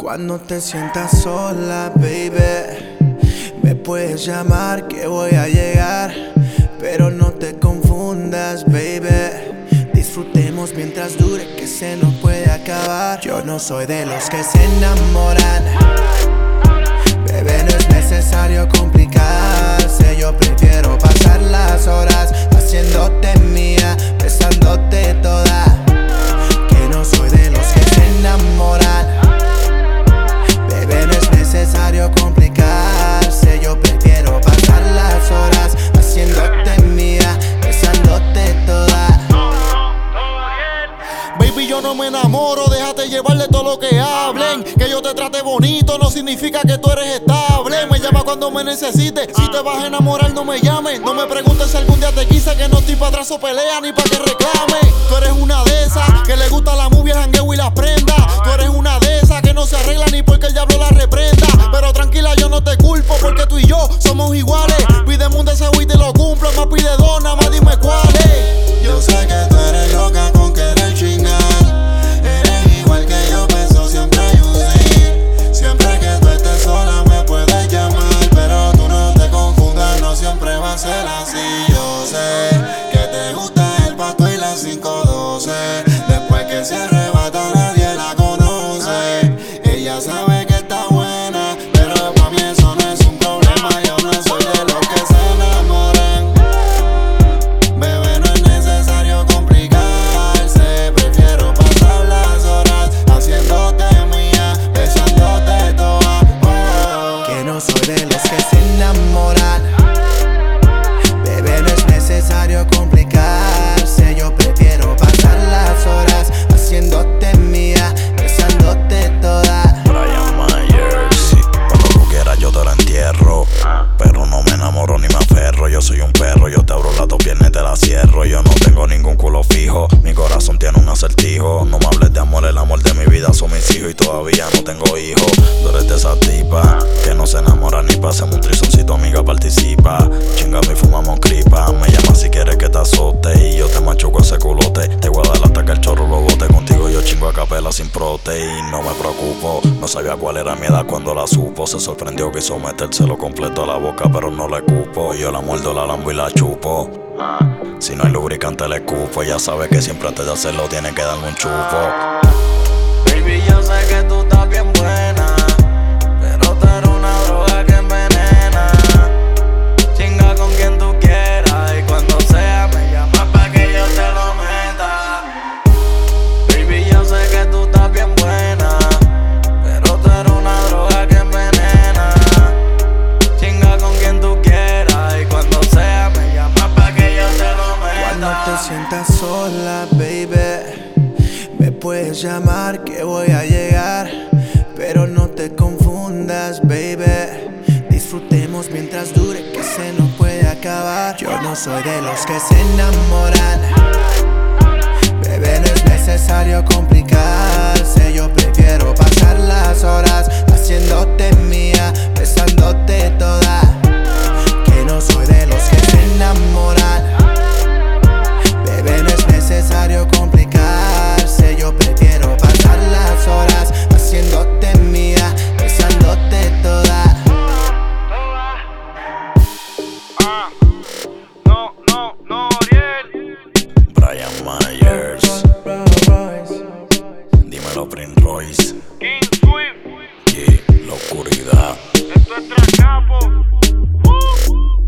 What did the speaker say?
Cuando te sientas sola, baby, me puedes llamar que voy a llegar. Pero no te confundas, baby, disfrutemos mientras dure, que se nos puede acabar. Yo no soy de los que se enamoran, bebé, no es necesario complicarse. Yo prefiero pasar las horas haciéndote mía, besándote toda. Que no soy de los que se enamoran, bebé, no es necesario complicarse. Yo prefiero pasar las horas haciéndote mía, besándote toda. Baby, yo no me enamoro, déjate llevar de todo lo que hablen. Que yo te trate bonito no significa que tú eres estable. Me llama cuando me necesites, si te vas a enamorar no me llames. No me preguntes si algún día te quise, que no estoy pa' atrás o pelea ni pa' que reclame. Tú eres una de esas que le gusta la movie, el jangueo y las prendas. Tú eres una de esas que no se arregla ni porque el diablo la reprenda. Pero tranquila, yo no te culpo porque tú y yo somos iguales. Pídeme un deseo y te lo cumplo, más pide dos, nada más dime cuáles. Yo sé que tú eres loca con querer chingar. Eres igual que yo, pienso siempre hay un sí. Siempre que tú estés sola me puedes llamar, pero tú no te confundas, no siempre va a ser así. Yo sé que te gusta el pasto y las 5:12. Después que se arrebata nadie la conoce. Ella sabe que está buena, pero para mí eso no es un problema. Yo no soy de los que se enamoran. Bebé, no es necesario complicarse. Prefiero pasar las horas haciéndote mía, besándote toda. Que no soy de los que se enamoran, bebé, no es necesario complicarse. Yo prefiero pasar las horas haciéndote mía, besándote toda. Brian Myers, sí, cuando tú quieras yo te lo entierro. Pero no me enamoro ni me aferro. Yo soy un perro, yo te abro las dos piernas y te las cierro. Yo no tengo ningún culo fijo, mi corazón tiene un acertijo. No me hables de amor, el amor de mi vida son mis hijos y todavía no tengo hijos. Tú eres de esa tipa que no se enamora ni pasemos un trizoncito, amiga, participa. Chingame y fumamos cripa. Me llamas si quieres que te azote y yo te machuco ese culote. Te voy a dar hasta que el chorro lo bote. Contigo yo chingo a capela sin prote y no me preocupo. No sabía cuál era mi edad cuando la supo. Se sorprendió, quiso metérselo completo a la boca, pero no le cupo. Yo la muerdo, la lambo y la chupo. Si no hay lubricante le escupo. Ella sabe que siempre antes de hacerlo tiene que darme un chupo. Baby, yo sé que tú estás bien buena, pero tú eres una droga que envenena. Chinga con quien tú quieras y cuando sea me llamas pa' que yo te lo meta. Baby, yo sé que tú estás bien buena, pero tú eres una droga que envenena. Chinga con quien tú quieras y cuando sea me llamas pa' que yo te lo meta. Cuando te sientas sola, baby, me puedes llamar que voy a llegar. Pero no te confundas, baby, disfrutemos mientras dure, que se nos puede acabar. Yo no soy de los que se enamoran, bebé, no es necesario complicarse. Yo prefiero pasar las horas haciéndote mía, besándote toda. Que no soy de los que se enamoran, bebé, no es necesario complicarse. Yo prefiero pasar las horas haciéndote mía, besándote toda. No, Ariel. Brian Myers, dímelo Prince Royce. King Swift. Yeah, la oscuridad. Esto es Tracapo.